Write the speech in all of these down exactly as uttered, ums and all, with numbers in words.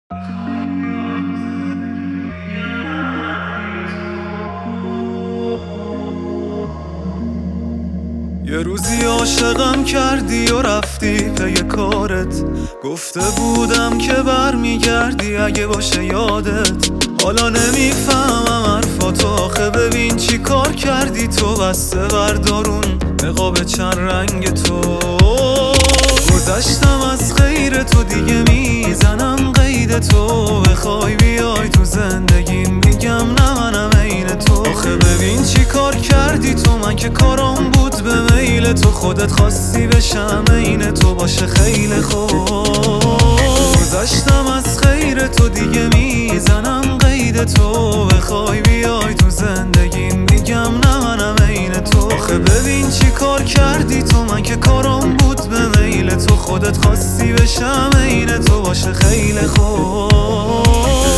یه روزی عاشقم کردی و رفتی پی کارت، گفته بودم که برمیگردی اگه باشه یادت. حالا نمیفهمم حرفاتو، آخه ببین چی کار کردی تو. بسته بردارون نقاب چند رنگ تو. گذشتم از غیر تو، دیگه میزنم قید تو. بخوای بیای تو زندگی میگم نه منم عین تو. آخه ببین چی کار کردی تو، من که کارم بود به میل تو. خودت خواستی بشم عین تو، باشه خیلی خوب. گذشتم از خیر تو، دیگه میزنم قید تو. بخوای بیای تو زندگی میگم نه منم عین تو. آخه ببین چی کار کردی تو، من که کارم بود به میل تو. خودت خواستی بشم عین تو، باشه خیلی خوب.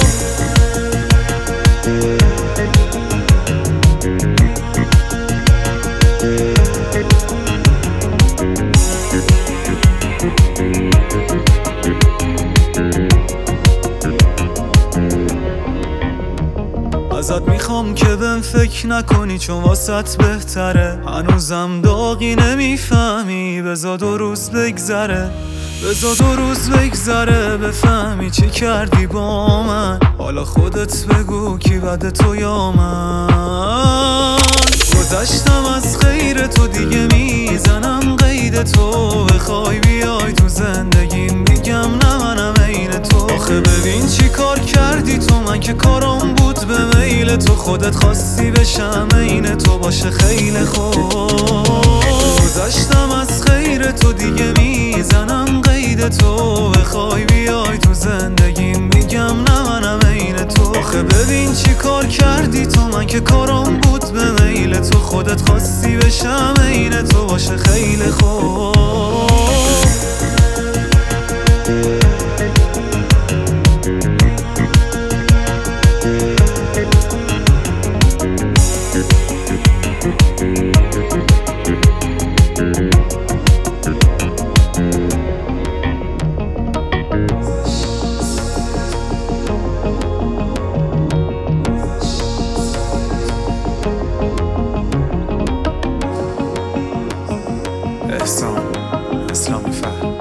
ازت میخوام که بهم فکر نکنی، چون واسط بهتره. هنوزم داغی نمیفهمی، بذار دو روز بگذره. بذار دو روز بگذره بفهمی چی کردی با من. حالا خودت بگو کی بده تو یا من. گذشتم از غیر تو، دیگه میزنم قید تو. بخوای بیای تو زندگی میگم نه منم عین تو. آخه ببین چی کار کردی تو، من که کارم بود به میل تو. خودت خواستی بشم عین تو، باشه خیلی خوب. گذشتم از غیر تو، دیگه میزنم قید تو. بخوای بیای تو زندگی میگم نه منم عین تو. آخه ببین چی کار کردی تو، من که کارم بود به میل تو. خودت خواستی بشم عین تو، باشه خیلی خوب. احسان اسلامی فر